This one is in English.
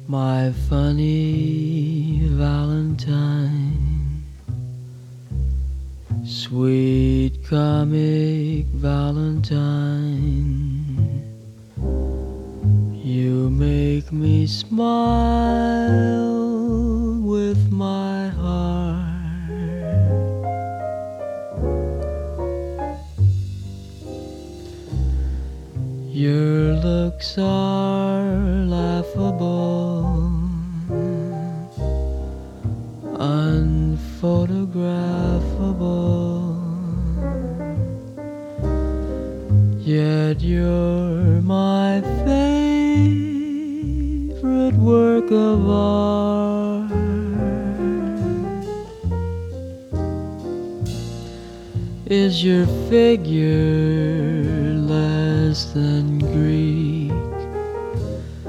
My funny Valentine, sweet comic Valentine, you make me smile with my heart. Your looks are laughable, unphotographable, yet you're my favorite work of art. Is your figure less than Greek?